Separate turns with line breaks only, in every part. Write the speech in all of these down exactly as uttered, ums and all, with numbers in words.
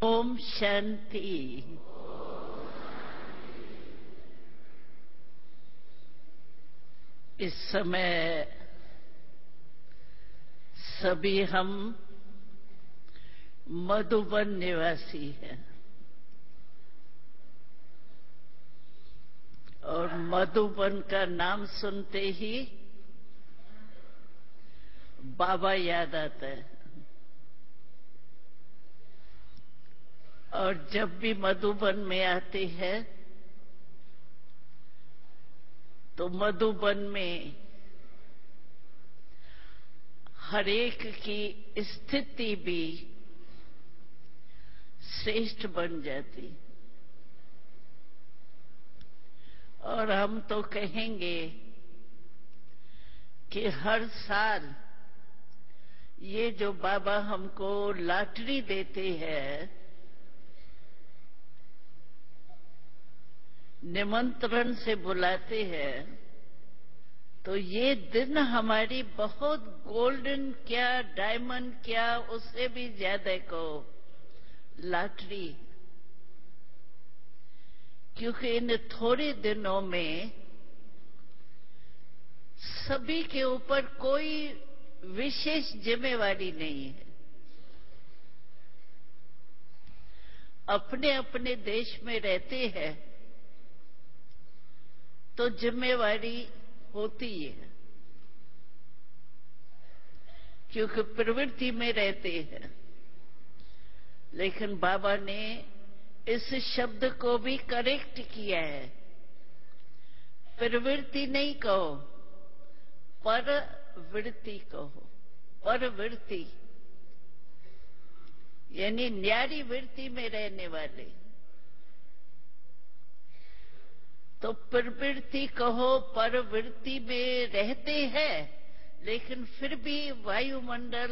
ओम शांति। इस समय सभी हम मधुबन निवासी हैं और मधुबन का नाम सुनते ही बाबा याद आता है। और जब भी मधुबन में आते हैं तो मधुबन में हर एक की स्थिति भी श्रेष्ठ बन जाती। और हम तो कहेंगे कि हर साल ये जो बाबा हमको लॉटरी देते हैं, निमंत्रण से बुलाते हैं, तो ये दिन हमारी बहुत गोल्डन क्या डायमंड क्या उससे भी ज्यादा को लॉटरी, क्योंकि इन थोड़े दिनों में सभी के ऊपर कोई विशेष जिम्मेवारी नहीं है। अपने अपने देश में रहते हैं तो जिम्मेवारी होती है, क्योंकि प्रवृत्ति में रहते हैं। लेकिन बाबा ने इस शब्द को भी करेक्ट किया है। प्रवृत्ति नहीं कहो, परवृत्ति कहो। परवृत्ति यानी न्यारी वृत्ति में रहने वाले। तो प्रवृत्ति कहो, परवृत्ति में रहते हैं, लेकिन फिर भी वायुमंडल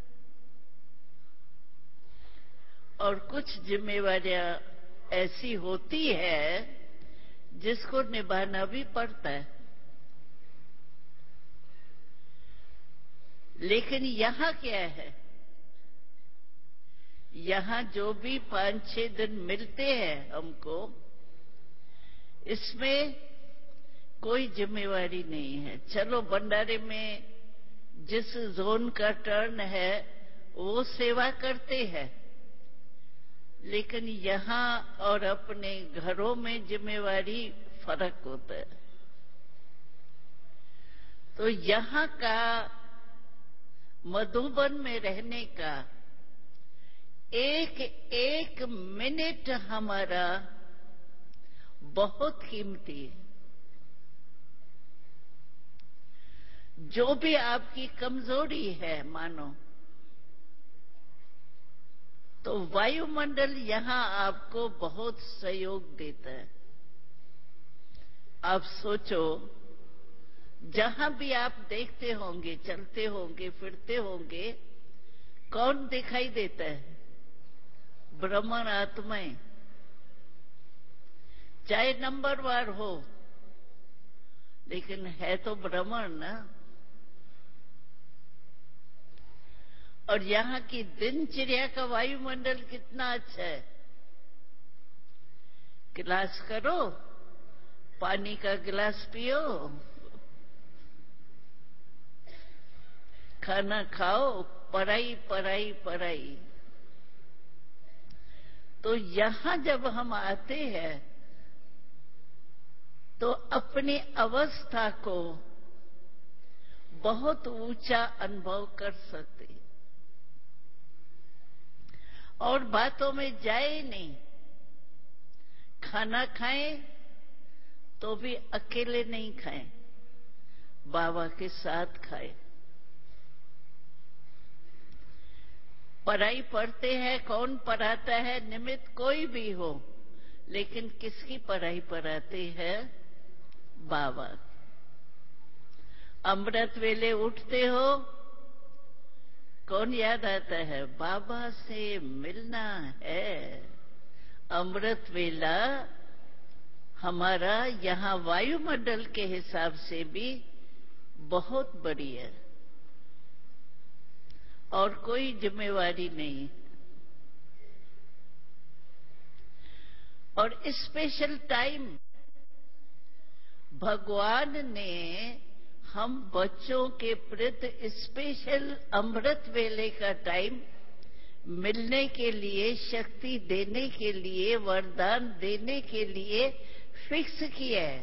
और कुछ जिम्मेवारियां ऐसी होती है जिसको निभाना भी पड़ता है। लेकिन यहां क्या है, यहां जो भी पांच छह दिन मिलते हैं हमको, इसमें कोई जिम्मेवारी नहीं है। चलो भंडारे में जिस जोन का टर्न है वो सेवा करते हैं, लेकिन यहां और अपने घरों में जिम्मेवारी फर्क होता है। तो यहां का मधुबन में रहने का एक एक मिनट हमारा बहुत कीमती है। जो भी आपकी कमजोरी है मानो, तो वायुमंडल यहां आपको बहुत सहयोग देता है। आप सोचो, जहां भी आप देखते होंगे, चलते होंगे, फिरते होंगे, कौन दिखाई देता है? ब्रह्मन आत्माएं, चाहे नंबरवार हो, लेकिन है तो ब्रह्मन ना। और यहां की दिनचर्या का वायुमंडल कितना अच्छा है। गिलास करो, पानी का गिलास पियो, खाना खाओ, पढ़ाई पढ़ाई पढ़ाई। तो यहां जब हम आते हैं तो अपनी अवस्था को बहुत ऊंचा अनुभव कर सकते हैं। और बातों में जाए नहीं। खाना खाएं तो भी अकेले नहीं खाएं, बाबा के साथ खाएं। पढ़ाई पढ़ते हैं, कौन पढ़ाता है? निमित्त कोई भी हो, लेकिन किसकी पढ़ाई पढ़ाते हैं? बाबा। अमृत वेले उठते हो, कौन याद आता है? बाबा से मिलना है। अमृत वेला हमारा यहां वायुमंडल के हिसाब से भी बहुत बड़ी है और कोई जिम्मेवारी नहीं। और स्पेशल टाइम भगवान ने हम बच्चों के प्रति स्पेशल अमृत वेले का टाइम मिलने के लिए, शक्ति देने के लिए, वरदान देने के लिए फिक्स किया है।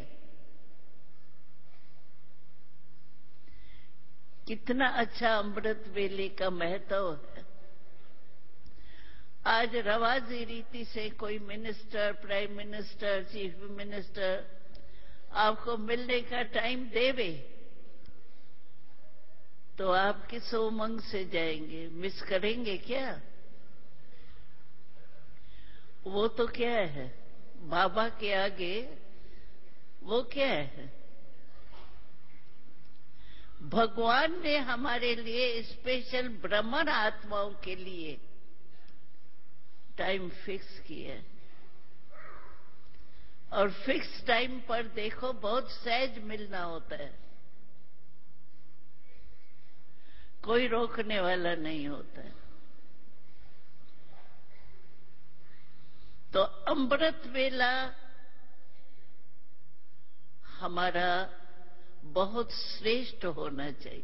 कितना अच्छा अमृत वेले का महत्व है। आज रवाजी रीति से कोई minister, prime minister, chief minister आपको मिलने का टाइम देवे तो आप किस उमंग से जाएंगे? मिस करेंगे क्या? वो तो क्या है, बाबा के आगे वो क्या है? भगवान ने हमारे लिए स्पेशल ब्राह्मण आत्माओं के लिए टाइम फिक्स किया है। और फिक्स टाइम पर देखो बहुत सहज मिलना होता है, कोई रोकने वाला नहीं होता है। तो अमृत वेला हमारा बहुत श्रेष्ठ होना चाहिए।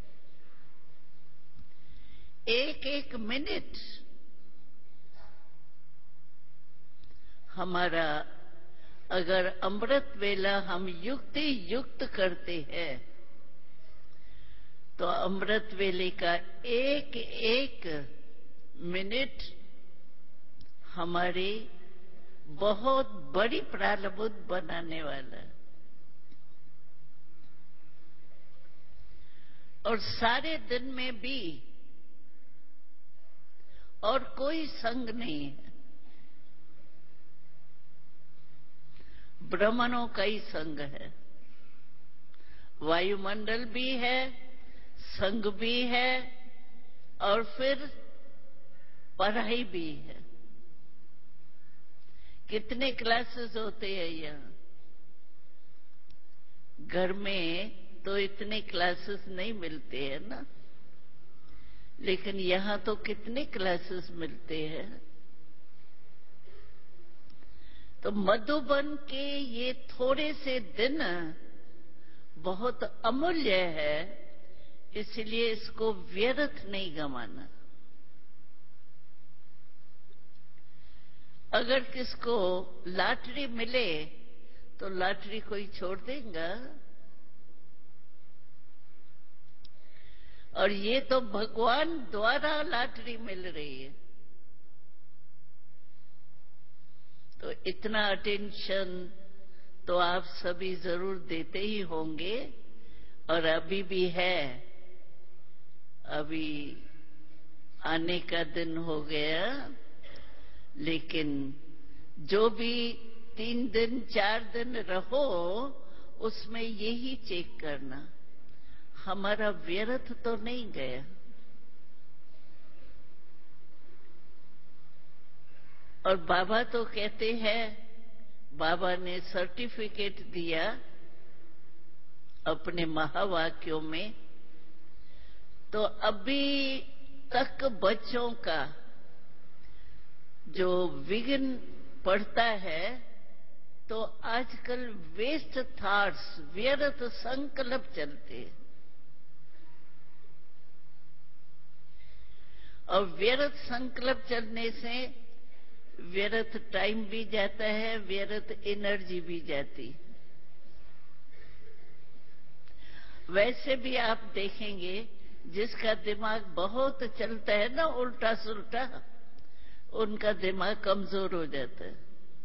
एक एक मिनट हमारा अगर अमृत वेला हम युक्ति युक्त करते हैं तो अमृत वेले का एक एक मिनट हमारी बहुत बड़ी प्रारब्ध बनाने वाला है। और सारे दिन में भी और कोई संग नहीं है, ब्रह्मणों का ही संग है। वायुमंडल भी है, संग भी है और फिर पढ़ाई भी है। कितने क्लासेस होते हैं यहाँ? घर में तो इतने क्लासेस नहीं मिलते हैं ना, लेकिन यहाँ तो कितने क्लासेस मिलते हैं। तो मधुबन के ये थोड़े से दिन बहुत अमूल्य है, इसलिए इसको व्यर्थ नहीं गंवाना। अगर किसको लॉटरी मिले तो लॉटरी कोई छोड़ देगा? और ये तो भगवान द्वारा लॉटरी मिल रही है, तो इतना अटेंशन तो आप सभी जरूर देते ही होंगे। और अभी भी है, अभी आने का दिन हो गया, लेकिन जो भी तीन दिन चार दिन रहो उसमें यही चेक करना हमारा व्यर्थ तो नहीं गया। और बाबा तो कहते हैं, बाबा ने सर्टिफिकेट दिया अपने महावाक्यों में, तो अभी तक बच्चों का जो विघ्न पड़ता है तो आजकल वेस्ट थॉट्स, व्यर्थ संकल्प चलते हैं। और व्यर्थ संकल्प चलने से व्यर्थ टाइम भी जाता है, व्यर्थ एनर्जी भी जाती। वैसे भी आप देखेंगे जिसका दिमाग बहुत चलता है ना उल्टा सुल्टा, उनका दिमाग कमजोर हो जाता है।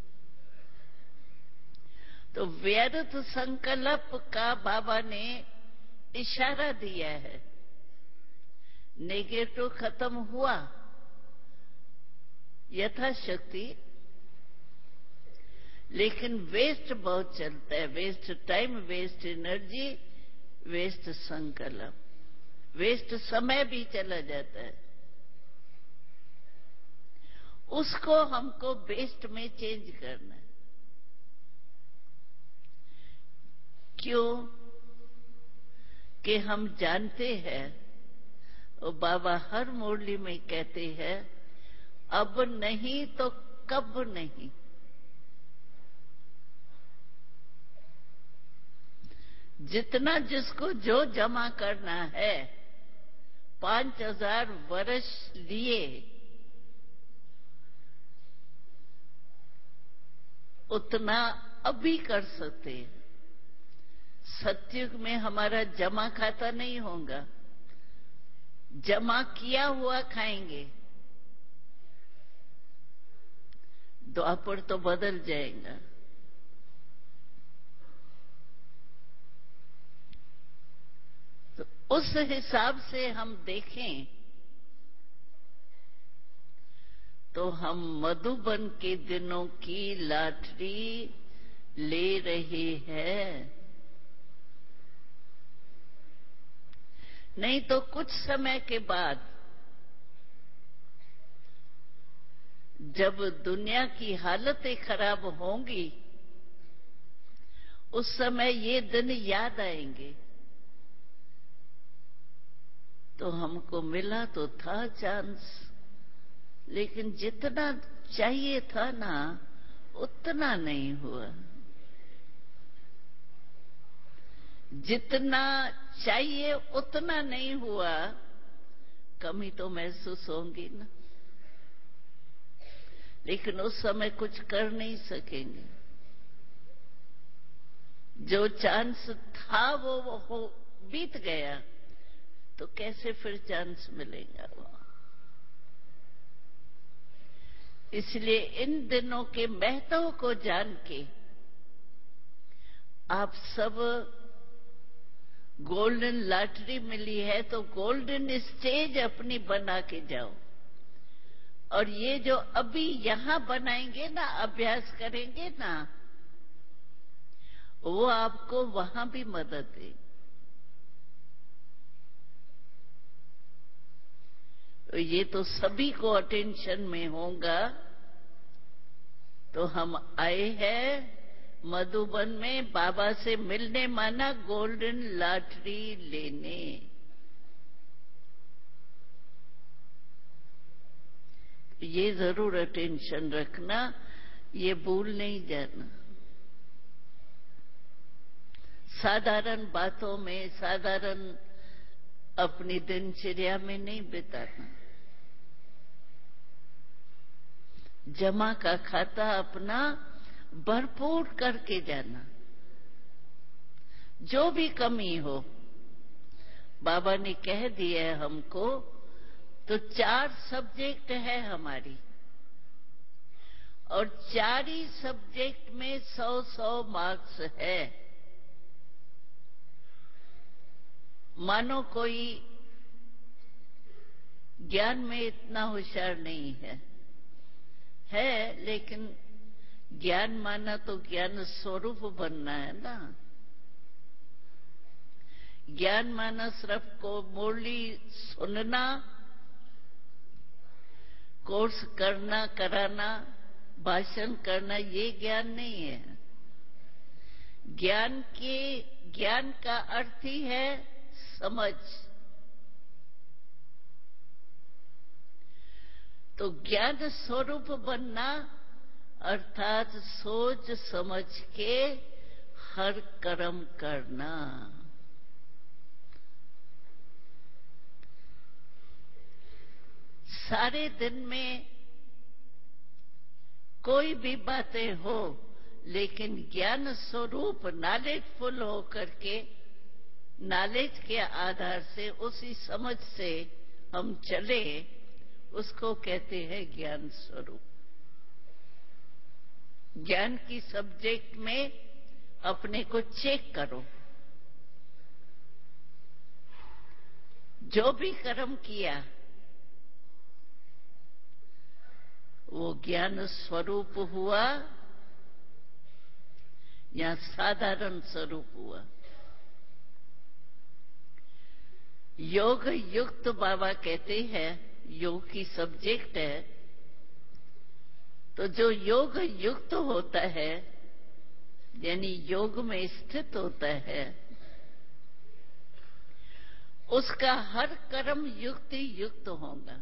तो व्यर्थ संकल्प का बाबा ने इशारा दिया है। नेगेटिव खत्म हुआ यथाशक्ति, लेकिन वेस्ट बहुत चलता है। Waste time, waste energy, waste संकल्प, वेस्ट समय भी चला जाता है। उसको हमको बेस्ट में चेंज करना है। क्यों? कि हम जानते हैं, और बाबा हर मुरली में कहते हैं, अब नहीं तो कब नहीं। जितना जिसको जो जमा करना है, पांच हजार वर्ष लिए उतना अभी कर सकते हैं। सतयुग में हमारा जमा खाता नहीं होगा, जमा किया हुआ खाएंगे। द्वापर तो बदल जाएगा। तो उस हिसाब से हम देखें तो हम मधुबन के दिनों की लॉटरी ले रहे हैं। नहीं तो कुछ समय के बाद जब दुनिया की हालतें खराब होंगी, उस समय ये दिन याद आएंगे। तो हमको मिला तो था चांस, लेकिन जितना चाहिए था ना उतना नहीं हुआ। जितना चाहिए उतना नहीं हुआ, कमी तो महसूस होगी ना। लेकिन उस समय कुछ कर नहीं सकेंगे। जो चांस था वो, वो हो बीत गया, तो कैसे फिर चांस मिलेगा वो। इसलिए इन दिनों के महत्व को जान के आप सब, गोल्डन लॉटरी मिली है तो गोल्डन स्टेज अपनी बना के जाओ। और ये जो अभी यहां बनाएंगे ना, अभ्यास करेंगे ना, वो आपको वहां भी मदद देगी। तो ये तो सभी को अटेंशन में होगा। तो हम आए हैं मधुबन में बाबा से मिलने, माना गोल्डन लॉटरी लेने। ये जरूर अटेंशन रखना, ये भूल नहीं जाना। साधारण बातों में, साधारण अपनी दिनचर्या में नहीं बिताना। जमा का खाता अपना भरपूर करके जाना। जो भी कमी हो, बाबा ने कह दिया है हमको, तो चार सब्जेक्ट है हमारी, और चार ही सब्जेक्ट में सौ सौ मार्क्स है। मानो कोई ज्ञान में इतना होशियार नहीं है, है लेकिन ज्ञान माना तो ज्ञान स्वरूप बनना है ना। ज्ञान माना सिर्फ को मुरली सुनना, कोर्स करना, कराना, भाषण करना, ये ज्ञान नहीं है। ज्ञान के ज्ञान का अर्थ ही है समझ। तो ज्ञान स्वरूप बनना अर्थात सोच समझ के हर कर्म करना। सारे दिन में कोई भी बातें हो, लेकिन ज्ञान स्वरूप नॉलेजफुल हो करके, नॉलेज के आधार से, उसी समझ से हम चले, उसको कहते हैं ज्ञान स्वरूप। ज्ञान की सब्जेक्ट में अपने को चेक करो। जो भी कर्म किया वो ज्ञान स्वरूप हुआ या साधारण स्वरूप हुआ। योग युक्त बाबा कहते हैं, योग की सब्जेक्ट है, तो जो योग युक्त होता है यानी योग में स्थित होता है, उसका हर कर्म युक्ति युक्त होगा।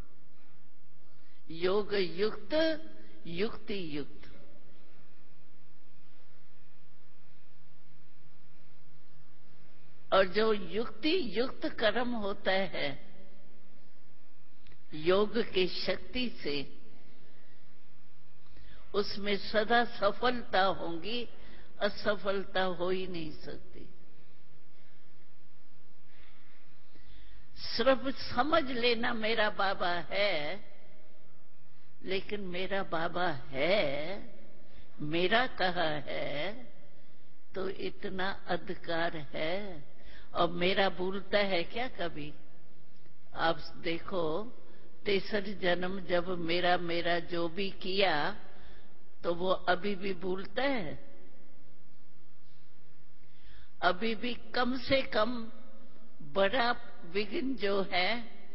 योग युक्त, युक्ति युक्त। और जो युक्ति युक्त कर्म होता है योग की शक्ति से, उसमें सदा सफलता होगी, असफलता हो ही नहीं सकती। सिर्फ समझ लेना मेरा बाबा है, लेकिन मेरा बाबा है, मेरा कहा है, तो इतना अधिकार है। और मेरा भूलता है क्या कभी? आप देखो, तेसर जन्म जब मेरा मेरा जो भी किया, तो वो अभी भी भूलता है? अभी भी कम से कम बड़ा विघ्न जो है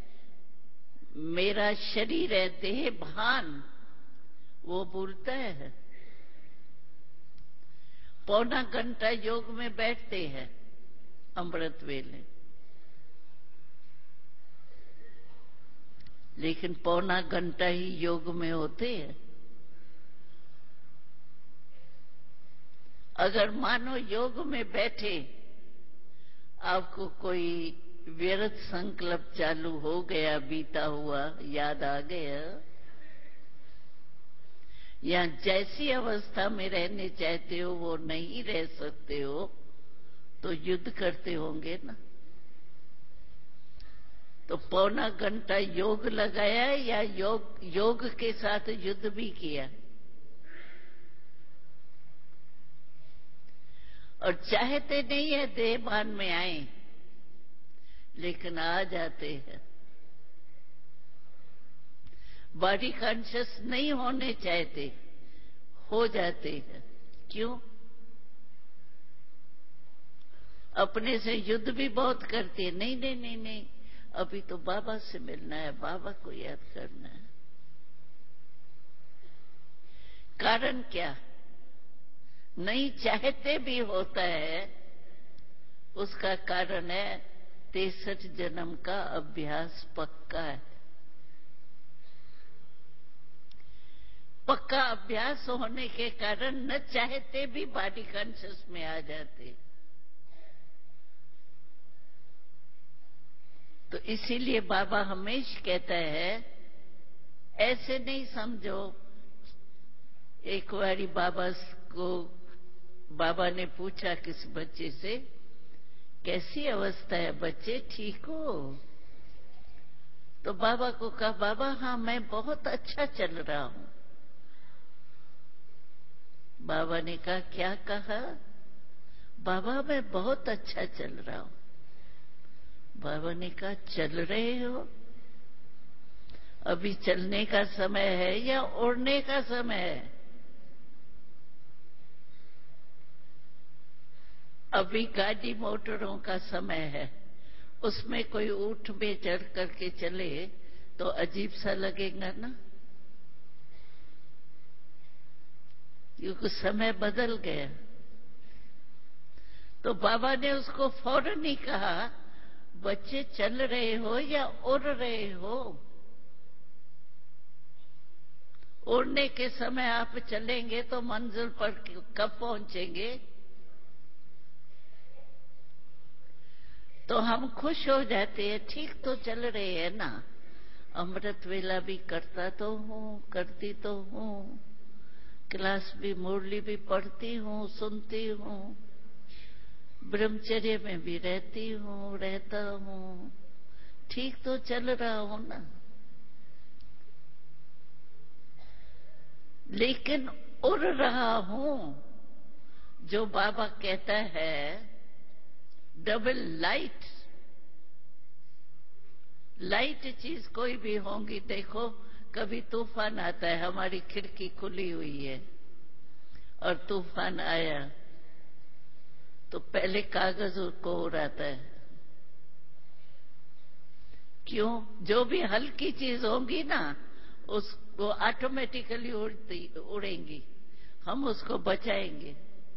मेरा शरीर है, देह भान, वो भूलता है। पौना घंटा योग में बैठते हैं अमृत वेले, लेकिन पौना घंटा ही योग में होते हैं। अगर मानो योग में बैठे, आपको कोई व्यर्थ संकल्प चालू हो गया, बीता हुआ याद आ गया, या जैसी अवस्था में रहने चाहते हो वो नहीं रह सकते हो, तो युद्ध करते होंगे ना। तो पौना घंटा योग लगाया या योग योग के साथ युद्ध भी किया। और चाहते नहीं है देहभान में आए, लेकिन आ जाते हैं। बॉडी कॉन्शियस नहीं होने चाहते, हो जाते हैं। क्यों? अपने से युद्ध भी बहुत करते हैं। नहीं नहीं नहीं नहीं, अभी तो बाबा से मिलना है, बाबा को याद करना है। कारण क्या? नहीं चाहते भी होता है, उसका कारण है तिरसठ जन्म का अभ्यास पक्का है। पक्का अभ्यास होने के कारण न चाहते भी बॉडी कॉन्शियस में आ जाते। तो इसीलिए बाबा हमेशा कहता है, ऐसे नहीं समझो। एक बारी बाबा को बाबा ने पूछा किस बच्चे से, कैसी अवस्था है बच्चे, ठीक हो? तो बाबा को कहा, बाबा हाँ मैं बहुत अच्छा चल रहा हूं। बाबा ने कहा, क्या कहा? बाबा मैं बहुत अच्छा चल रहा हूं। बाबा ने कहा, चल रहे हो? अभी चलने का समय है या उड़ने का समय है? अभी गाड़ी मोटरों का समय है, उसमें कोई ऊंट में चढ़ करके चले तो अजीब सा लगेगा ना, क्योंकि समय बदल गया। तो बाबा ने उसको फौरन ही कहा, बच्चे चल रहे हो या उड़ रहे हो? उड़ने के समय आप चलेंगे तो मंजिल पर कब पहुंचेंगे? तो हम खुश हो जाते हैं, ठीक तो चल रहे हैं ना। अमृत वेला भी करता तो हूँ, करती तो हूँ, क्लास भी मुरली भी पढ़ती हूँ, सुनती हूँ, ब्रह्मचर्य में भी रहती हूँ, रहता हूँ, ठीक तो चल रहा हूँ ना। लेकिन उड़ रहा हूँ, जो बाबा कहता है डबल लाइट। लाइट चीज कोई भी होंगी, देखो कभी तूफान आता है, हमारी खिड़की खुली हुई है और तूफान आया तो पहले कागज को उड़ाता है। क्यों? जो भी हल्की चीज होगी ना, उसको ऑटोमेटिकली उड़ती उड़ेंगी, हम उसको बचाएंगे।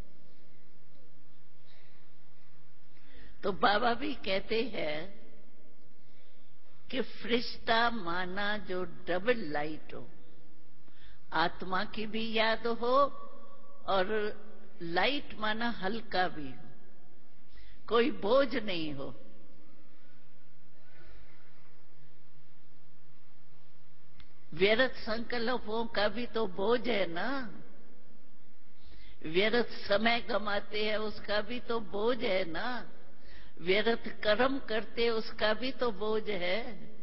तो बाबा भी कहते हैं कि फरिश्ता माना जो डबल लाइट हो, आत्मा की भी याद हो और लाइट माना हल्का भी हो। कोई बोझ नहीं हो। व्यर्थ संकल्पों का भी तो बोझ है ना, व्यर्थ समय गमाते हैं उसका भी तो बोझ है ना, व्यर्थ कर्म करते उसका भी तो बोझ है,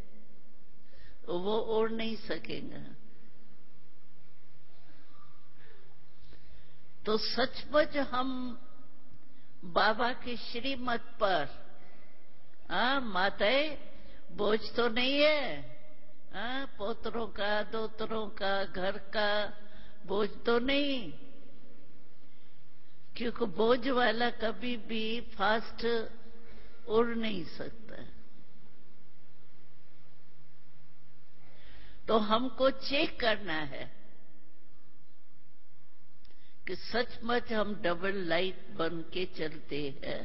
वो ओढ़ नहीं सकेगा। तो सचमुच हम बाबा की श्रीमत पर, हाँ माताएं, बोझ तो नहीं है, हाँ पोतरों का, दोतरों का, घर का बोझ तो नहीं, क्योंकि बोझ वाला कभी भी फास्ट उड़ नहीं सकता। तो हमको चेक करना है कि सचमुच हम डबल लाइट बन के चलते हैं,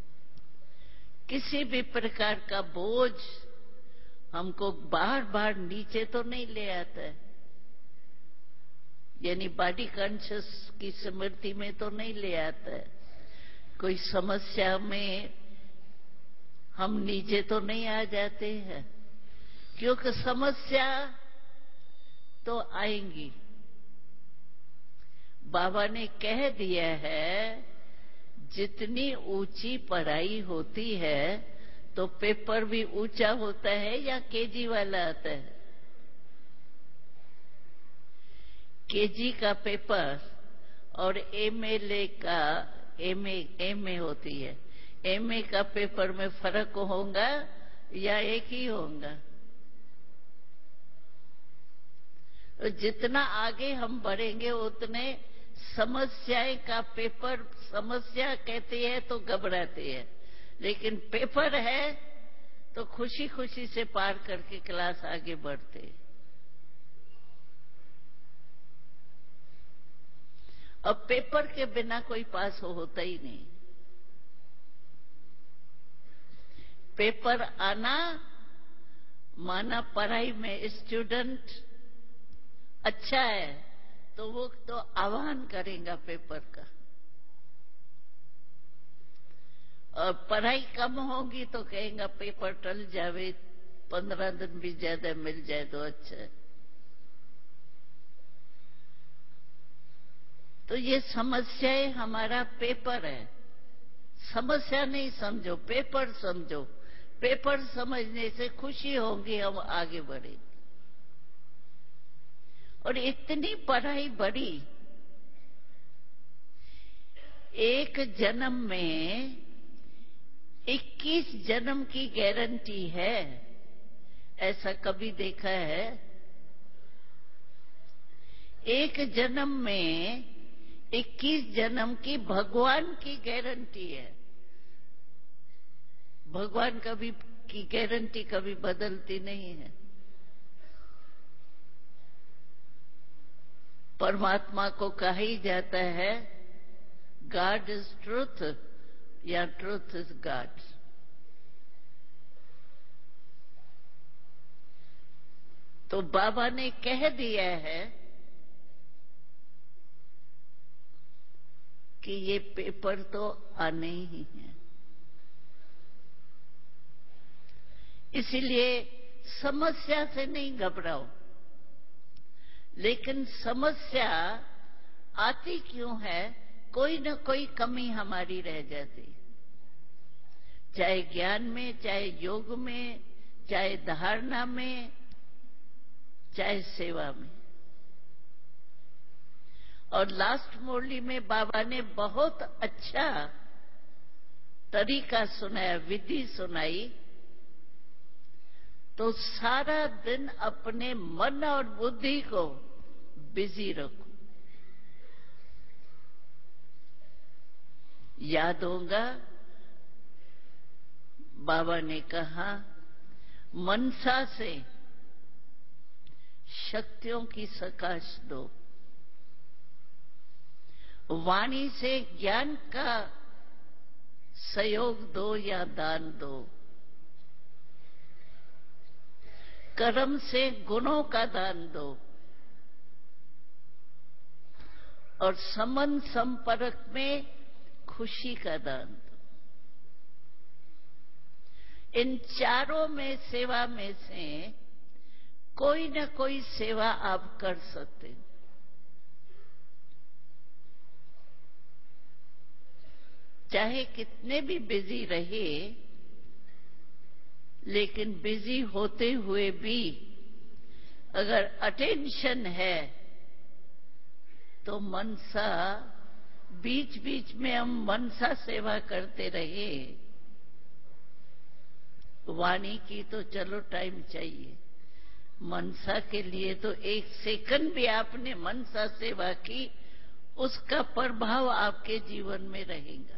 किसी भी प्रकार का बोझ हमको बार बार नीचे तो नहीं ले आता है, यानी बॉडी कॉन्शियस की स्मृति में तो नहीं ले आता है, कोई समस्या में हम नीचे तो नहीं आ जाते हैं, क्योंकि समस्या तो आएंगी। बाबा ने कह दिया है, जितनी ऊंची पढ़ाई होती है तो पेपर भी ऊंचा होता है या केजी वाला आता है। केजी का पेपर और एमएलए का एमए एमए होती है, एमए का पेपर में फर्क होगा या एक ही होगा? तो जितना आगे हम बढ़ेंगे उतने समस्याएं का पेपर, समस्या कहते हैं तो घबराते हैं, लेकिन पेपर है तो खुशी खुशी से पार करके क्लास आगे बढ़ते। अब पेपर के बिना कोई पास हो होता ही नहीं। पेपर आना माना पढ़ाई में स्टूडेंट अच्छा है तो वो तो आह्वान करेगा पेपर का, और पढ़ाई कम होगी तो कहेगा पेपर टल जावे, पंद्रह दिन भी ज्यादा मिल जाए तो अच्छा है। तो ये समस्याएं हमारा पेपर है, समस्या नहीं समझो, पेपर समझो। पेपर समझने से खुशी होगी, हम आगे बढ़ेंगे। और इतनी पढ़ाई बड़ी, एक जन्म में इक्कीस जन्म की गारंटी है, ऐसा कभी देखा है? एक जन्म में इक्कीस जन्म की भगवान की गारंटी है। भगवान कभी की गारंटी कभी बदलती नहीं है। परमात्मा को कहा ही जाता है गॉड इज ट्रूथ या ट्रूथ इज गॉड। तो बाबा ने कह दिया है कि ये पेपर तो आने ही हैं, इसीलिए समस्या से नहीं घबराओ। लेकिन समस्या आती क्यों है? कोई न कोई कमी हमारी रह जाती, चाहे ज्ञान में, चाहे योग में, चाहे धारणा में, चाहे सेवा में। और लास्ट मुरली में बाबा ने बहुत अच्छा तरीका सुनाया, विधि सुनाई। तो सारा दिन अपने मन और बुद्धि को बिजी रखो। याद होगा बाबा ने कहा, मनसा से शक्तियों की सकाश दो, वाणी से ज्ञान का सहयोग दो या दान दो, कर्म से गुणों का दान दो, और संबंध संपर्क में खुशी का दान दो। इन चारों में सेवा में से कोई न कोई सेवा आप कर सकते हैं। चाहे कितने भी बिजी रहे, लेकिन बिजी होते हुए भी अगर अटेंशन है तो मनसा, बीच बीच में हम मनसा सेवा करते रहे। वाणी की तो चलो टाइम चाहिए, मनसा के लिए तो एक सेकंड भी आपने मनसा सेवा की, उसका प्रभाव आपके जीवन में रहेगा।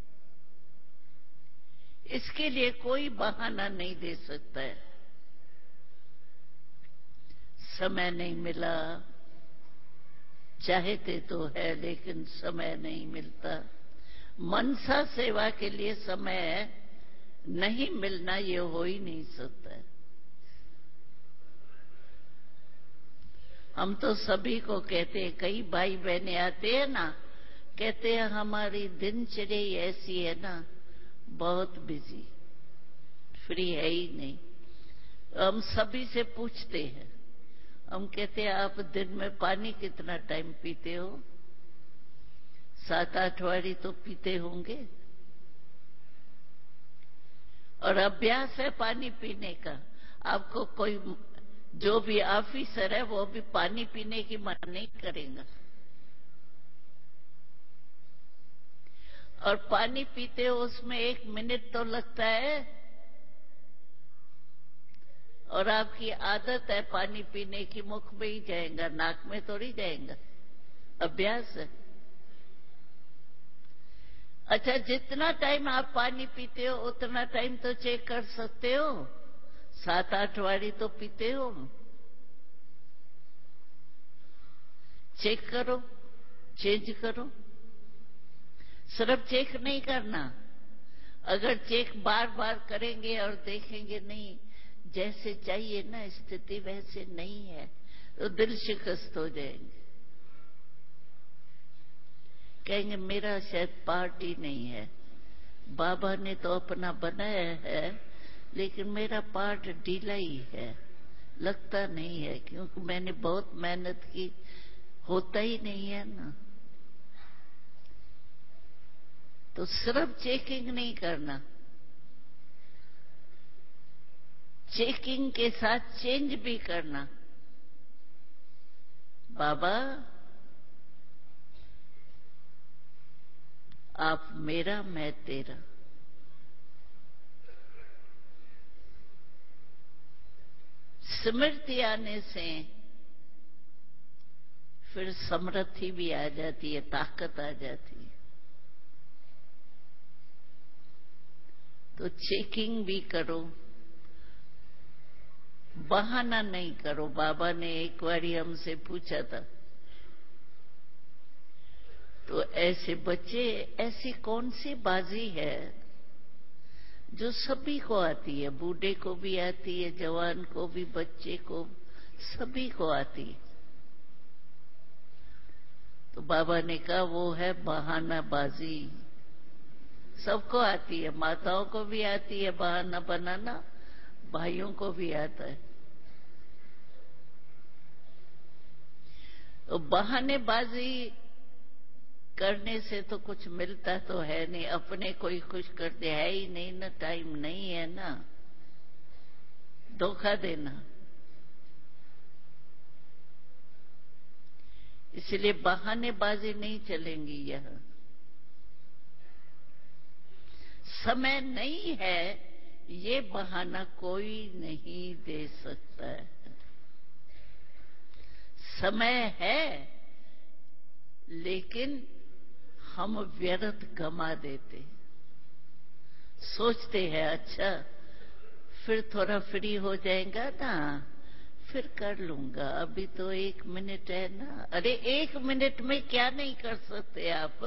इसके लिए कोई बहाना नहीं दे सकता है। समय नहीं मिला, चाहते तो है लेकिन समय नहीं मिलता। मनसा सेवा के लिए समय नहीं मिलना ये हो ही नहीं सकता है। हम तो सभी को कहते हैं, कई भाई बहने आते हैं ना, कहते हैं हमारी दिनचर्या ऐसी है ना, बहुत बिजी, फ्री है ही नहीं। हम सभी से पूछते हैं, हम कहते हैं आप दिन में पानी कितना टाइम पीते हो? सात आठ वारी तो पीते होंगे, और अभ्यास है पानी पीने का। आपको कोई जो भी ऑफिसर है वो भी पानी पीने की मना नहीं करेगा। और पानी पीते हो उसमें एक मिनट तो लगता है, और आपकी आदत है पानी पीने की, मुख में ही जाएगा, नाक में थोड़ी जाएगा, अभ्यास है। अच्छा, जितना टाइम आप पानी पीते हो उतना टाइम तो चेक कर सकते हो। सात आठ वारी तो पीते हो, चेक करो, चेंज करो। सिर्फ चेक नहीं करना, अगर चेक बार बार करेंगे और देखेंगे नहीं जैसे चाहिए ना स्थिति वैसे नहीं है, तो दिल शिकस्त हो जाएंगे। कहेंगे मेरा शायद पार्ट ही नहीं है, बाबा ने तो अपना बनाया है लेकिन मेरा पार्ट ढीला ही है, लगता नहीं है, क्योंकि मैंने बहुत मेहनत की, होता ही नहीं है ना। तो सिर्फ चेकिंग नहीं करना, चेकिंग के साथ चेंज भी करना। बाबा आप मेरा, मैं तेरा। स्मृति आने से फिर समृद्धि भी आ जाती है, ताकत आ जाती है। तो चेकिंग भी करो, बहाना नहीं करो। बाबा ने एक बारी हमसे पूछा था, तो ऐसे बच्चे, ऐसी कौन सी बाजी है जो सभी को आती है, बूढ़े को भी आती है, जवान को भी, बच्चे को, सभी को आती है। तो बाबा ने कहा वो है बहानाबाजी। सबको आती है, माताओं को भी आती है बहाना बनाना, भाइयों को भी आता है। तो बहानेबाजी करने से तो कुछ मिलता तो है नहीं, अपने कोई खुश करते है ही नहीं ना, टाइम नहीं है ना, धोखा देना। इसलिए बहानेबाजी नहीं चलेंगी। यह समय नहीं है, ये बहाना कोई नहीं दे सकता है। समय है, लेकिन हम व्यर्थ गमा देते, सोचते हैं अच्छा फिर थोड़ा फ्री हो जाएगा ना, फिर कर लूंगा, अभी तो एक मिनट है ना। अरे एक मिनट में क्या नहीं कर सकते आप।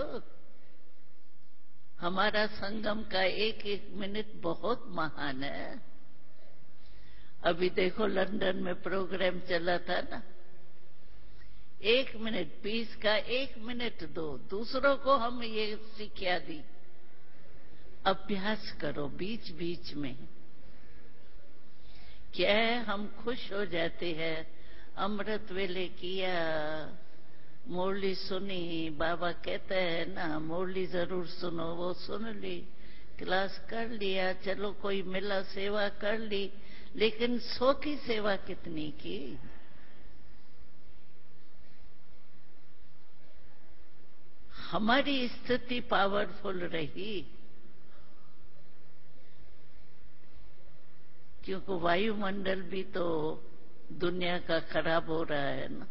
हमारा संगम का एक एक मिनट बहुत महान है। अभी देखो लंदन में प्रोग्राम चला था ना, एक मिनट, पीस का एक मिनट दो, दूसरों को हम ये शिक्षा दी, अभ्यास करो बीच बीच में। क्या है, हम खुश हो जाते हैं। अमृत वेले किया, मुरली सुनी, बाबा कहते हैं ना मुरली जरूर सुनो, वो सुन ली, क्लास कर लिया, चलो कोई मिला सेवा कर ली, लेकिन सौ की सेवा कितनी की? हमारी स्थिति पावरफुल रही क्योंकि वायुमंडल भी तो दुनिया का खराब हो रहा है ना।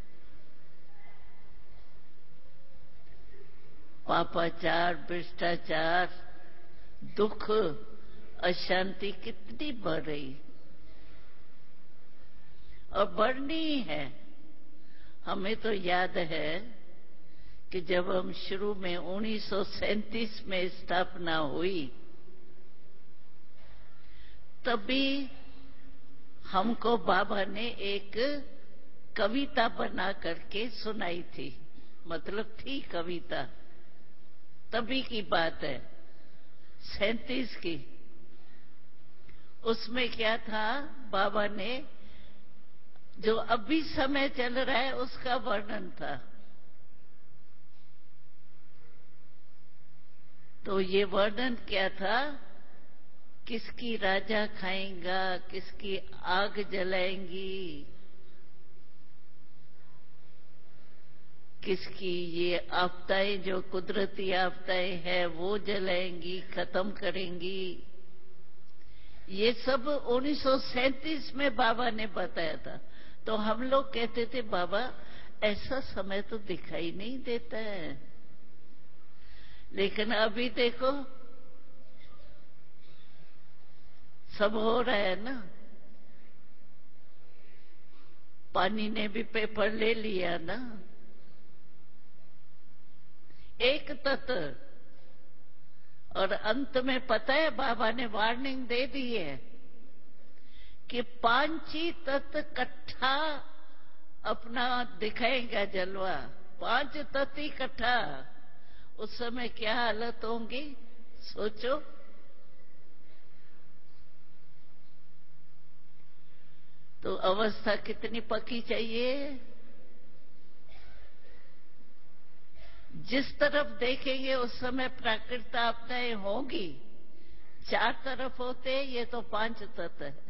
पापाचार, भ्रष्टाचार, दुख, अशांति कितनी बढ़ रही और बढ़नी है। हमें तो याद है कि जब हम शुरू में उन्नीस सौ सैंतीस में स्थापना हुई, तभी हमको बाबा ने एक कविता बना करके सुनाई थी, मतलब थी कविता, तभी की बात है, सैंतीस की। उसमें क्या था, बाबा ने जो अभी समय चल रहा है उसका वर्णन था। तो ये वर्णन क्या था, किसकी राजा खाएंगा, किसकी आग जलाएंगी, किसकी ये आफताएं जो कुदरती आफताएं हैं वो जलाएंगी, खत्म करेंगी। ये सब उन्नीस सौ सैंतीस में बाबा ने बताया था। तो हम लोग कहते थे बाबा ऐसा समय तो दिखाई नहीं देता है, लेकिन अभी देखो सब हो रहा है ना। पानी ने भी पेपर ले लिया ना। एक तत्व, और अंत में पता है बाबा ने वार्निंग दे दी है कि पांच ही तत्व इकट्ठा अपना दिखाएगा जलवा, पांच तत्व इकट्ठा, उस समय क्या हालत होंगी सोचो। तो अवस्था कितनी पक्की चाहिए। जिस तरफ देखेंगे उस समय प्राकृतिक आपदाएं होंगी। चार तरफ होते, ये तो पांच तत्व है।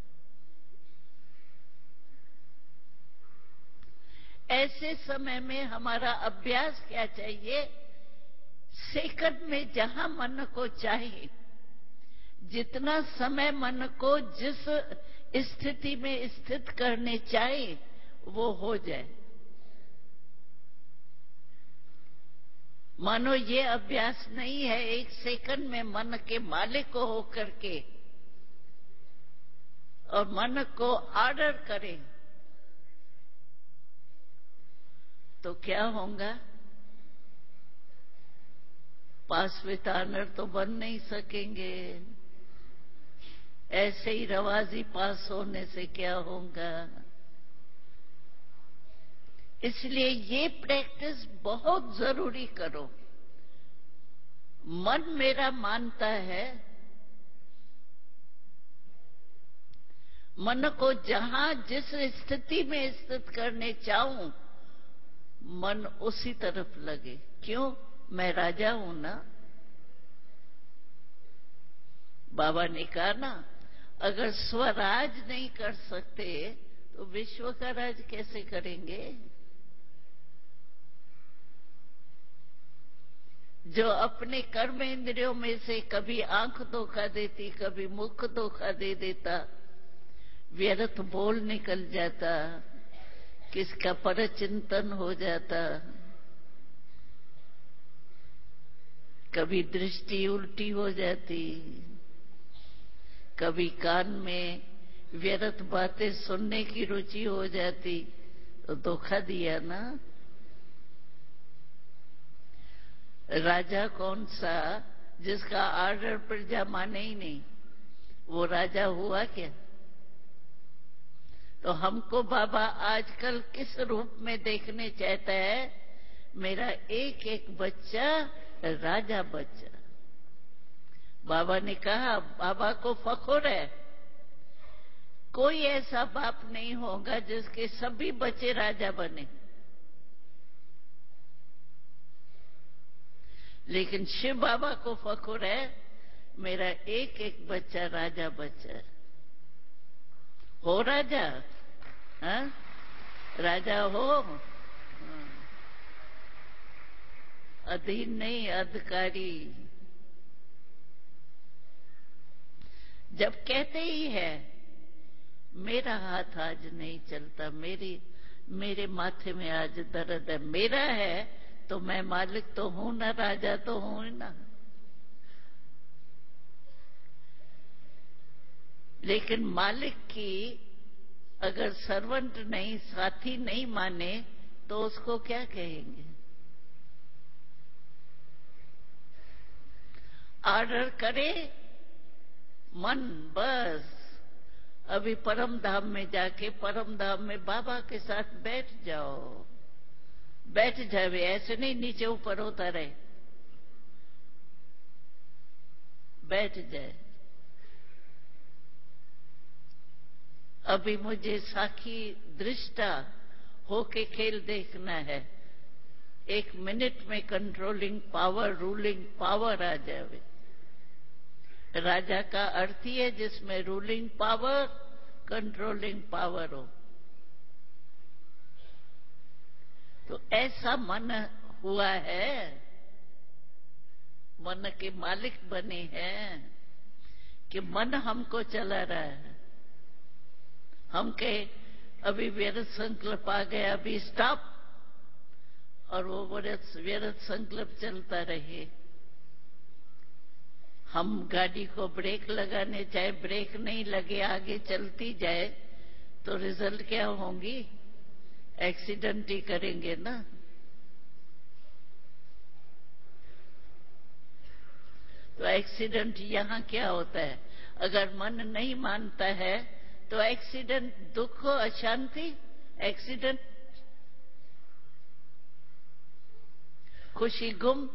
ऐसे समय में हमारा अभ्यास क्या चाहिए, सेकंड में जहां मन को चाहिए, जितना समय मन को जिस स्थिति में स्थित करने चाहिए वो हो जाए। मानो ये अभ्यास नहीं है एक सेकंड में मन के मालिक को होकर के और मन को ऑर्डर करें, तो क्या होगा, पास विद ऑनर तो बन नहीं सकेंगे। ऐसे ही रवाजी पास होने से क्या होगा। इसलिए ये प्रैक्टिस बहुत जरूरी करो। मन मेरा मानता है, मन को जहां जिस स्थिति में स्थित करने चाहूं, मन उसी तरफ लगे। क्यों, मैं राजा हूं ना। बाबा ने कहा ना, अगर स्वराज नहीं कर सकते तो विश्व का राज कैसे करेंगे। जो अपने कर्म इंद्रियों में से कभी आंख धोखा देती, कभी मुख धोखा दे देता, व्यर्थ बोल निकल जाता, किसका परचिंतन हो जाता, कभी दृष्टि उल्टी हो जाती, कभी कान में व्यर्थ बातें सुनने की रुचि हो जाती, तो धोखा दिया ना। राजा कौन सा, जिसका आर्डर प्रजा माने ही नहीं, वो राजा हुआ क्या। तो हमको बाबा आजकल किस रूप में देखने चाहता है, मेरा एक एक बच्चा राजा बच्चा। बाबा ने कहा, बाबा को फख्र है कोई ऐसा बाप नहीं होगा जिसके सभी बच्चे राजा बने, लेकिन शिव बाबा को फख्र है मेरा एक एक बच्चा राजा बच्चा है। हो राजा, हाँ राजा हो, हाँ। अधीन नहीं, अधिकारी। जब कहते ही है मेरा हाथ आज नहीं चलता, मेरी मेरे माथे में आज दर्द है, मेरा है तो मैं मालिक तो हूं ना, राजा तो हूं ना। लेकिन मालिक की अगर सर्वेंट नहीं, साथी नहीं माने तो उसको क्या कहेंगे? ऑर्डर करे मन, बस अभी परम धाम में जाके परम धाम में बाबा के साथ बैठ जाओ, बैठ जावे, ऐसे नहीं नीचे ऊपर होता रहे, बैठ जाए। अभी मुझे साखी दृष्टा होके खेल देखना है, एक मिनट में कंट्रोलिंग पावर, रूलिंग पावर आ जावे। राजा का अर्थ ही है जिसमें रूलिंग पावर, कंट्रोलिंग पावर हो। तो ऐसा मन हुआ है, मन के मालिक बने हैं कि मन हमको चला रहा है। हम कहे अभी व्यर्थ संकल्प आ गया, अभी स्टॉप, और वो व्यर्थ संकल्प चलता रहे। हम गाड़ी को ब्रेक लगाने चाहे, ब्रेक नहीं लगे, आगे चलती जाए तो रिजल्ट क्या होंगी? एक्सीडेंट ही करेंगे ना। तो एक्सीडेंट यहां क्या होता है? अगर मन नहीं मानता है तो एक्सीडेंट दुख, अशांति, एक्सीडेंट खुशी गुम।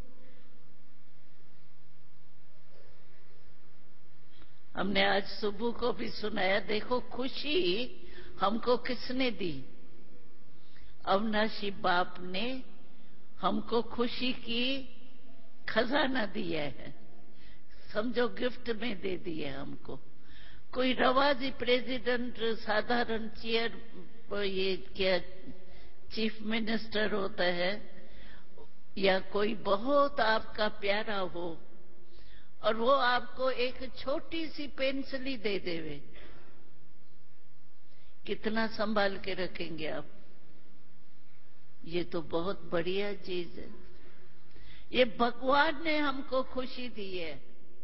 हमने आज सुबह को भी सुनाया, देखो खुशी हमको किसने दी? अविनाशी बाप ने हमको खुशी की खजाना दिया है, समझो गिफ्ट में दे दिया हमको। कोई रवाजी प्रेसिडेंट, साधारण चेयर, ये क्या चीफ मिनिस्टर होता है, या कोई बहुत आपका प्यारा हो और वो आपको एक छोटी सी पेंसिली दे देवे, कितना संभाल के रखेंगे आप? ये तो बहुत बढ़िया चीज है। ये भगवान ने हमको खुशी दी है।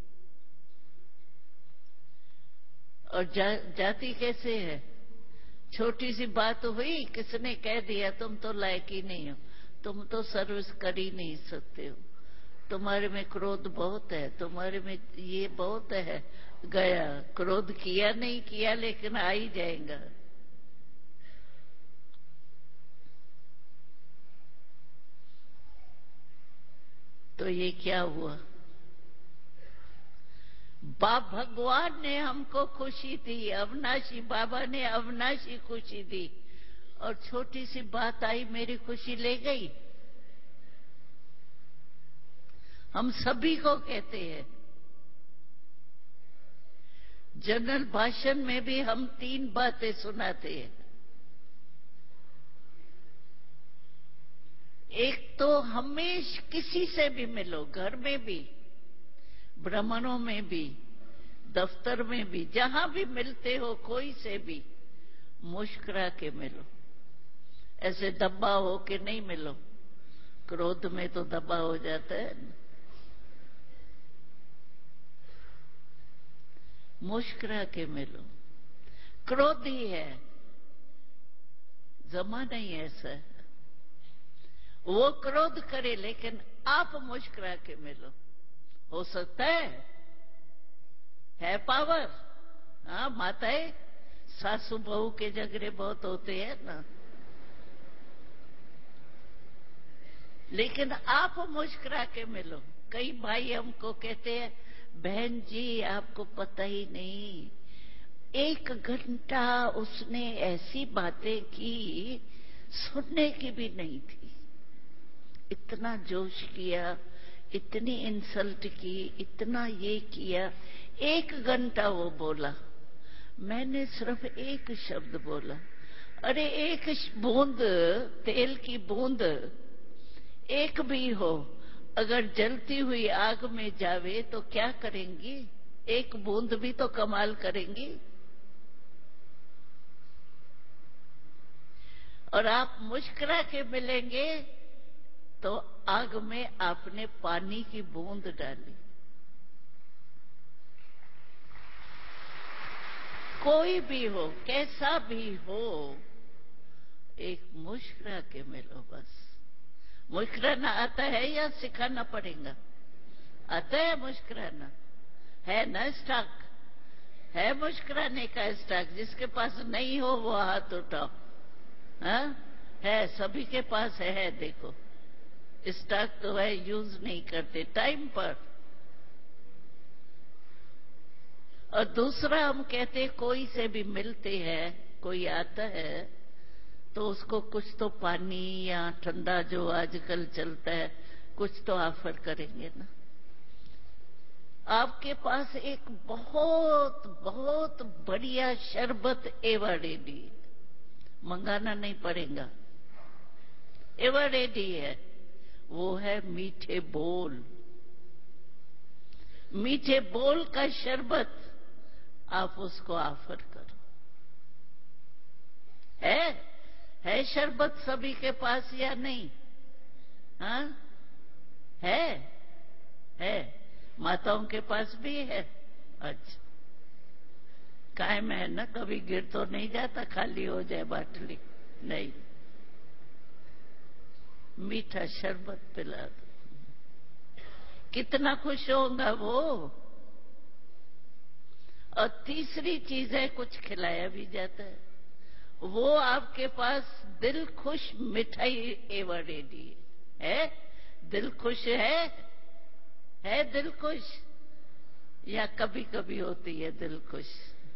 और जा, जाती कैसे है? छोटी सी बात हुई, किसने कह दिया तुम तो लायक ही नहीं हो, तुम तो सर्विस कर ही नहीं सकते हो, तुम्हारे में क्रोध बहुत है, तुम्हारे में ये बहुत है, गया क्रोध किया नहीं किया लेकिन आ ही जाएगा। तो ये क्या हुआ? बाप भगवान ने हमको खुशी दी, अविनाशी बाबा ने अविनाशी खुशी दी, और छोटी सी बात आई मेरी खुशी ले गई। हम सभी को कहते हैं, जनरल भाषण में भी हम तीन बातें सुनाते हैं। एक तो हमेश किसी से भी मिलो, घर में भी, भ्रमणों में भी, दफ्तर में भी, जहां भी मिलते हो कोई से भी मुस्कुरा के मिलो, ऐसे दबा हो के नहीं मिलो। क्रोध में तो दबा हो जाता है ना। मुस्कुरा के मिलो। क्रोधी है, जमाना ही ऐसा है, वो क्रोध करे लेकिन आप मुस्कुरा के मिलो। हो सकता है है पावर। हाँ माताएं, सासू बहू के झगड़े बहुत होते हैं ना, लेकिन आप मुस्कुरा के मिलो। कई भाई हमको कहते हैं बहन जी आपको पता ही नहीं, एक घंटा उसने ऐसी बातें की, सुनने की भी नहीं थी। इतना जोश किया, इतनी इंसल्ट की, इतना ये किया। एक घंटा वो बोला, मैंने सिर्फ एक शब्द बोला, अरे एक बूंद तेल की बूंद एक भी हो, अगर जलती हुई आग में जावे तो क्या करेंगी? एक बूंद भी तो कमाल करेंगी। और आप मुस्कुरा के मिलेंगे तो आग में आपने पानी की बूंद डाली। कोई भी हो, कैसा भी हो, एक मुस्कुरा के मिलो बस। मुस्कुराना आता है या सिखाना पड़ेगा? आता है मुस्कुराना? है ना स्टॉक? है मुस्कुराने का स्टॉक? जिसके पास नहीं हो वो हाथ उठाओ। हाँ, है, सभी के पास है, है देखो स्टॉक तो है, यूज नहीं करते टाइम पर। और दूसरा हम कहते, कोई से भी मिलते हैं, कोई आता है तो उसको कुछ तो पानी या ठंडा जो आजकल चलता है कुछ तो ऑफर करेंगे ना। आपके पास एक बहुत बहुत बढ़िया शरबत एवा रेडी, मंगाना नहीं पड़ेगा, एवा रेडी है, वो है मीठे बोल। मीठे बोल का शरबत आप उसको ऑफर करो। है है शरबत सभी के पास या नहीं? हाँ, है है माताओं के पास भी है। अच्छा, कायम है ना, कभी गिर तो नहीं जाता, खाली हो जाए बाटली? नहीं, मीठा शरबत पिला दो, कितना खुश होगा वो। और तीसरी चीज है, कुछ खिलाया भी जाता है, वो आपके पास दिल खुश मिठाई एवं रेडी है। दिल खुश है? है दिल खुश? या कभी कभी होती है दिल खुश?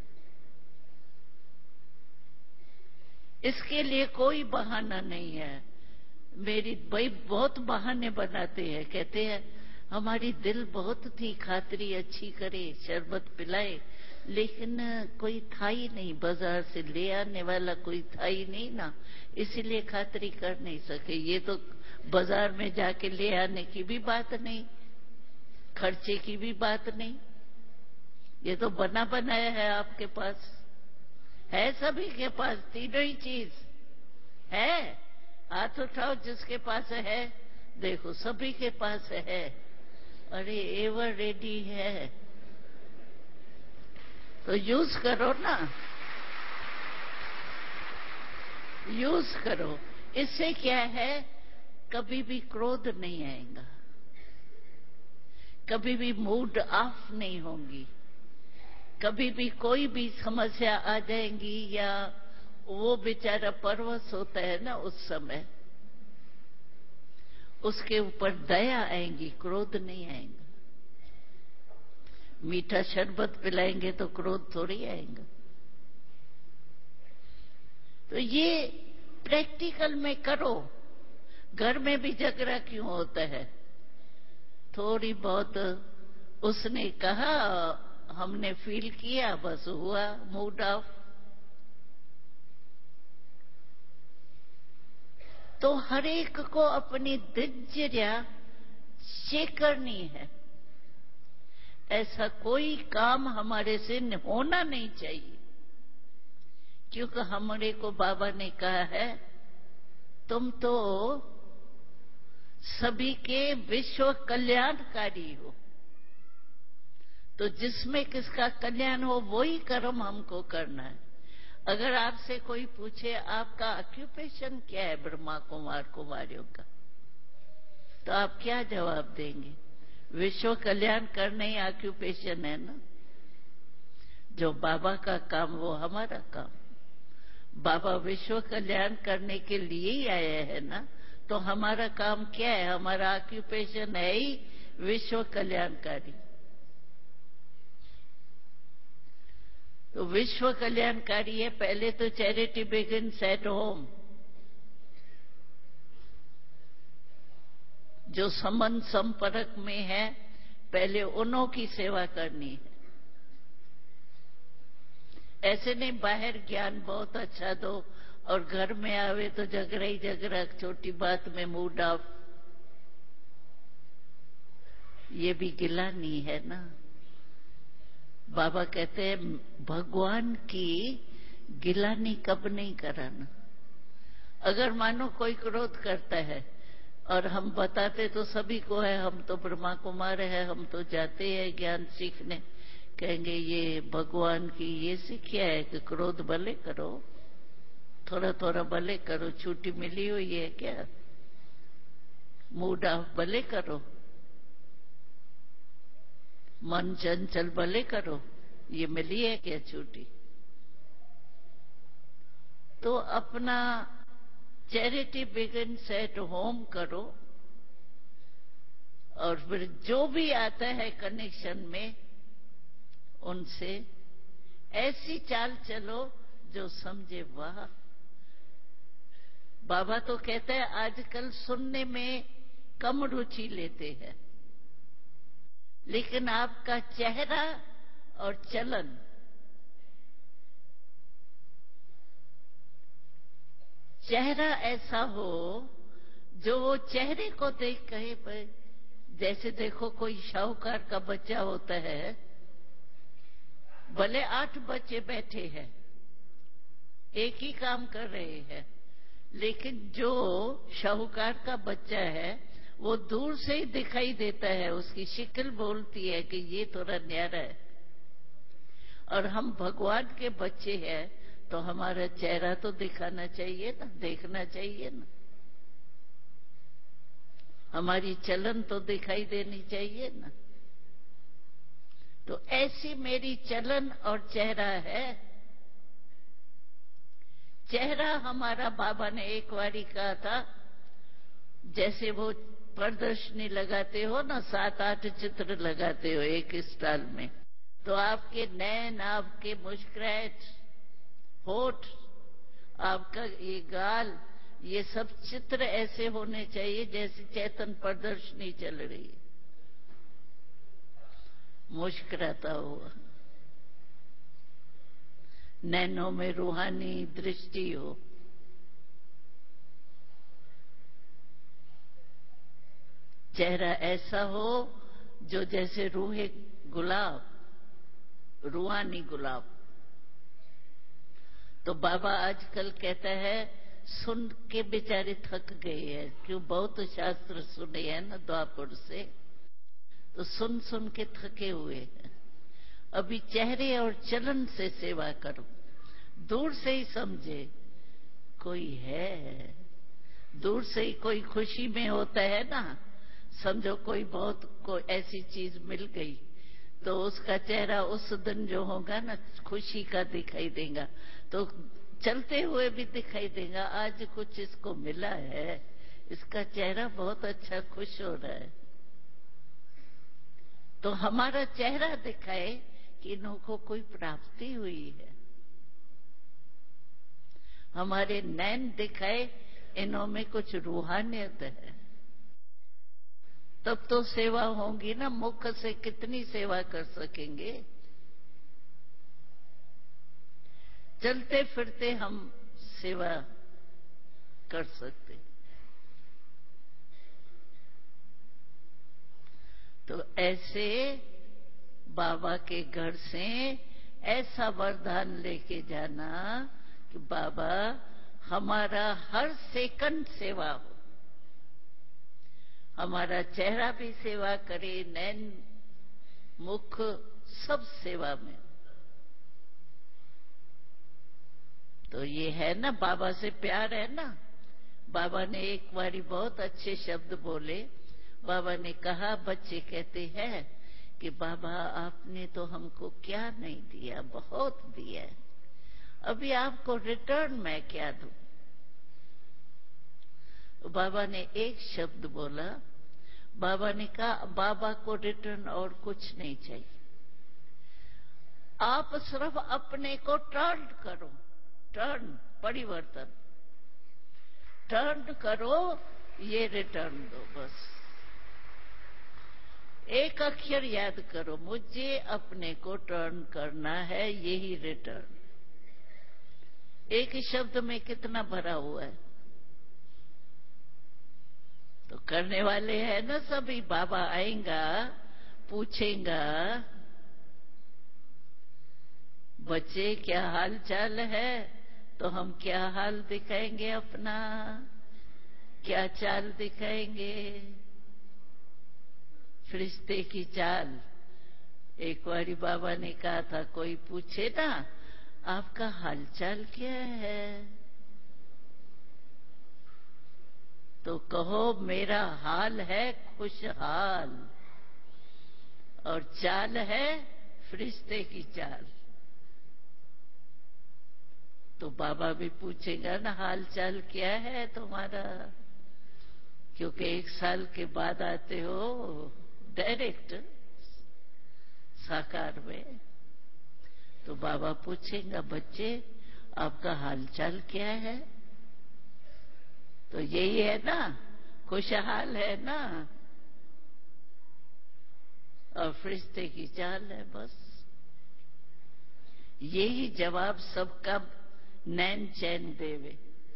इसके लिए कोई बहाना नहीं है। मेरी भाई बहुत बहाने बनाते हैं, कहते हैं हमारी दिल बहुत थी, खातरी अच्छी करे, शरबत पिलाए, लेकिन कोई था ही नहीं, बाजार से ले आने वाला कोई था ही नहीं ना, इसीलिए खातरी कर नहीं सके। ये तो बाजार में जाके ले आने की भी बात नहीं, खर्चे की भी बात नहीं, ये तो बना बनाया है आपके पास। है सभी के पास तीनों ही चीज है। हाथ उठाओ जिसके पास है, देखो सभी के पास है। अरे एवर रेडी है तो यूज करो ना, यूज करो। इससे क्या है, कभी भी क्रोध नहीं आएगा, कभी भी मूड ऑफ नहीं होंगी, कभी भी कोई भी समस्या आ जाएंगी, या वो बेचारा परवश होता है ना उस समय, उसके ऊपर दया आएंगी, क्रोध नहीं आएगा। मीठा शरबत पिलाएंगे तो क्रोध थोड़ी आएगा। तो ये प्रैक्टिकल में करो। घर में भी झगड़ा क्यों होता है? थोड़ी बहुत उसने कहा, हमने फील किया, बस हुआ मूड ऑफ। तो हर एक को अपनी दिनचर्या चेक करनी है। ऐसा कोई काम हमारे से होना नहीं चाहिए, क्योंकि हमारे को बाबा ने कहा है, तुम तो सभी के विश्व कल्याणकारी हो, तो जिसमें किसका कल्याण हो वही कर्म हमको करना है। अगर आपसे कोई पूछे आपका ऑक्यूपेशन क्या है ब्रह्मा कुमार कुमारियों का, तो आप क्या जवाब देंगे? विश्व कल्याण करना ही ऑक्यूपेशन है ना। जो बाबा का काम वो हमारा काम। बाबा विश्व कल्याण करने के लिए ही आए हैं ना, तो हमारा काम क्या है? हमारा ऑक्यूपेशन है ही विश्व कल्याणकारी। तो विश्व कल्याणकारी है। पहले तो चैरिटी बिगिंस एट होम। जो संबंध संपर्क में है पहले उन्हों की सेवा करनी है। ऐसे नहीं बाहर ज्ञान बहुत अच्छा दो और घर में आवे तो झगड़ा ही झगड़ा, छोटी बात में मूड ऑफ। ये भी गिलानी है ना। बाबा कहते हैं भगवान की गिलानी कब नहीं कराना। अगर मानो कोई क्रोध करता है और हम बताते तो सभी को है, हम तो ब्रह्मा कुमार है, हम तो जाते हैं ज्ञान सीखने, कहेंगे ये भगवान की ये सीखिया है कि क्रोध भले करो, थोड़ा थोड़ा भले करो, छुट्टी मिली हुई है क्या, मूड ऑफ भले करो, मन चंचल भले करो, ये मिली है क्या छुट्टी। तो अपना चैरिटी बिगिंस एट होम करो और फिर जो भी आता है कनेक्शन में उनसे ऐसी चाल चलो जो समझे। वाह, बाबा तो कहते हैं आजकल सुनने में कम रुचि लेते हैं, लेकिन आपका चेहरा और चलन, चेहरा ऐसा हो जो वो चेहरे को देख कहे भाई, जैसे देखो कोई शाहूकार का बच्चा होता है, भले आठ बच्चे बैठे हैं एक ही काम कर रहे हैं, लेकिन जो शाहूकार का बच्चा है वो दूर से ही दिखाई देता है, उसकी शक्ल बोलती है कि ये थोड़ा न्यारा है। और हम भगवान के बच्चे हैं तो हमारा चेहरा तो दिखाना चाहिए ना, देखना चाहिए ना, हमारी चलन तो दिखाई देनी चाहिए ना। तो ऐसी मेरी चलन और चेहरा है। चेहरा हमारा, बाबा ने एक बारी कहा था, जैसे वो प्रदर्शनी लगाते हो ना, सात आठ चित्र लगाते हो एक स्टाल में, तो आपके नैन, आपके मुस्कुराहट, होठ, आपका ये गाल, ये सब चित्र ऐसे होने चाहिए जैसे चेतन प्रदर्शनी चल रही है, मुस्कुराता हुआ, नैनों में रूहानी दृष्टि हो। चेहरा ऐसा हो जो जैसे रूहे गुलाब, रूहानी गुलाब। तो बाबा आजकल कहता है, सुन के बेचारे थक गए हैं, क्यों बहुत शास्त्र सुने हैं ना द्वापर से, तो सुन सुन के थके हुए हैं। अभी चेहरे और चलन से सेवा करो, दूर से ही समझे कोई है, दूर से ही कोई खुशी में होता है ना, समझो कोई बहुत कोई ऐसी चीज मिल गई तो उसका चेहरा उस दिन जो होगा ना खुशी का दिखाई देगा, तो चलते हुए भी दिखाई देगा, आज कुछ इसको मिला है, इसका चेहरा बहुत अच्छा खुश हो रहा है। तो हमारा चेहरा दिखाए कि इनको कोई प्राप्ति हुई है, हमारे नैन दिखाए इन्हों में कुछ रूहानियत है, तब तो सेवा होगी ना। मुख से कितनी सेवा कर सकेंगे, चलते फिरते हम सेवा कर सकते। तो ऐसे बाबा के घर से ऐसा वरदान लेके जाना कि बाबा हमारा हर सेकंड सेवा हो, हमारा चेहरा भी सेवा करे, नैन, मुख, सब सेवा में। तो ये है ना, बाबा से प्यार है ना। बाबा ने एक बारी बहुत अच्छे शब्द बोले। बाबा ने कहा, बच्चे कहते हैं कि बाबा आपने तो हमको क्या नहीं दिया, बहुत दिया है, अभी आपको रिटर्न मैं क्या दूं। बाबा ने एक शब्द बोला, बाबा ने कहा बाबा को रिटर्न और कुछ नहीं चाहिए, आप सिर्फ अपने को टर्न करो, टर्न, परिवर्तन, टर्न करो, ये रिटर्न दो। बस एक अक्षर याद करो, मुझे अपने को टर्न करना है, यही रिटर्न। एक ही शब्द में कितना भरा हुआ है। तो करने वाले हैं ना सभी। बाबा आएगा, पूछेगा, बच्चे क्या हाल चाल है, तो हम क्या हाल दिखाएंगे अपना, क्या चाल दिखाएंगे? फरिश्ते की चाल। एक बारी बाबा ने कहा था, कोई पूछे ना आपका हालचाल क्या है, तो कहो मेरा हाल है खुशहाल, और चाल है फरिश्ते की चाल। तो बाबा भी पूछेगा ना, हाल चाल क्या है तुम्हारा, क्योंकि एक साल के बाद आते हो डायरेक्ट साकार में। तो बाबा पूछेगा, बच्चे आपका हालचाल क्या है, तो यही है ना, खुशहाल है ना, और फरिश्ते की चाल है। बस यही जवाब सबका नैन चैन देवे।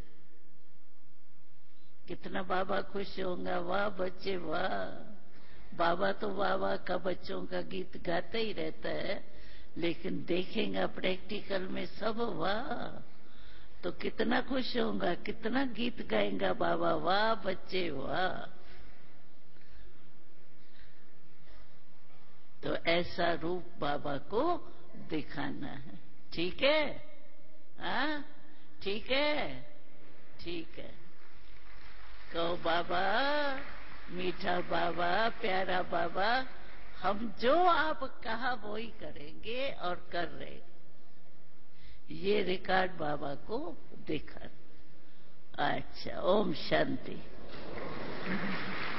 कितना बाबा खुश होगा, वाह बच्चे वाह। बाबा तो वाह वाह का बच्चों का गीत गाता ही रहता है, लेकिन देखेंगे प्रैक्टिकल में सब वाह, तो कितना खुश होगा, कितना गीत गाएगा बाबा, वाह बच्चे वाह। तो ऐसा रूप बाबा को दिखाना है। ठीक है? हाँ, ठीक है, ठीक है। कहो बाबा, मीठा बाबा, प्यारा बाबा, हम जो आप कहा वो ही करेंगे और कर रहे। ये रिकॉर्ड बाबा को दिखा। अच्छा, ओम शांति।